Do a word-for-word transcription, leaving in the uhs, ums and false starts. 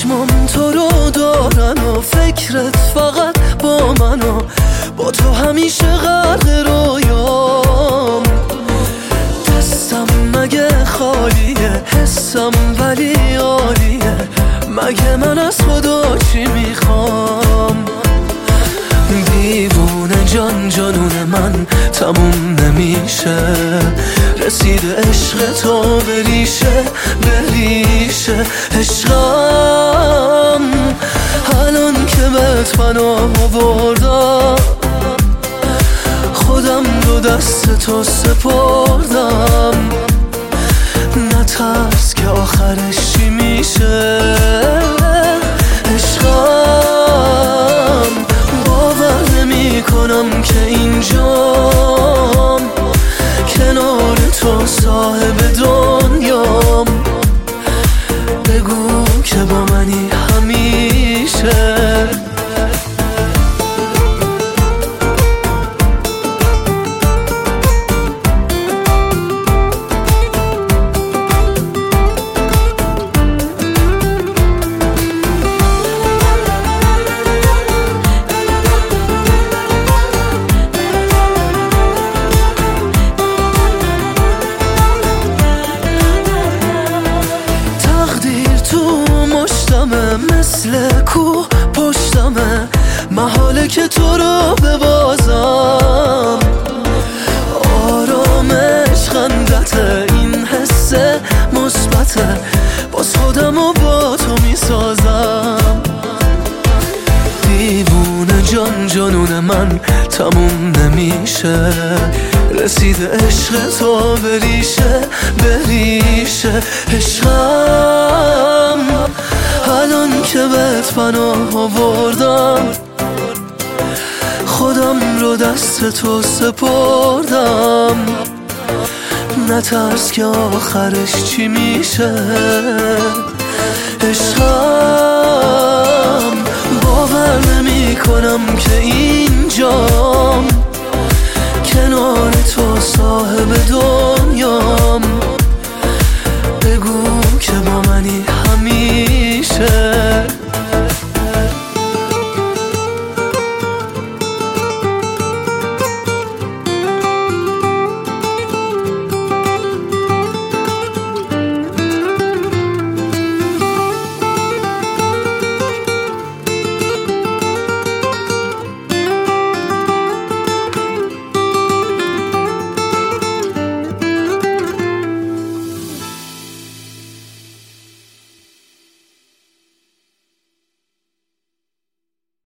چشمام تو رو دارن و فکرت فقط با من و با تو همیشه غرق رویام. دستم مگه خالیه، حسم ولی عالیه، مگه من از خدا چی میخوام؟ دیوونه جان جانون من تموم نمیشه، رسیده عشق تو به ریشه به ریشه عشقم. الان که بهت پناه آوردم، خودم رو دست تو سپردم. نترس که آخرش چی میشه عشقم. باور نمی کنم که اینجام، کنار تو صاحب دنیام. بگو که با منی همیشه. مثل کوه پشتمه، محاله که تو رو ببازم. آرامش خندته، این حس مثبته، باز خودم و با تو میسازم. دیوونه جان جانون من تموم نمیشه، رسیده عشق تو به ریشه به ریشه عشقم. الان که بهت پناه آوردم، خودم رو دست تو سپردم. نترس که آخرش چی میشه عشقم. باور نمی کنم که اینجام، کنار تو صاحب دنیام. بگو که با منی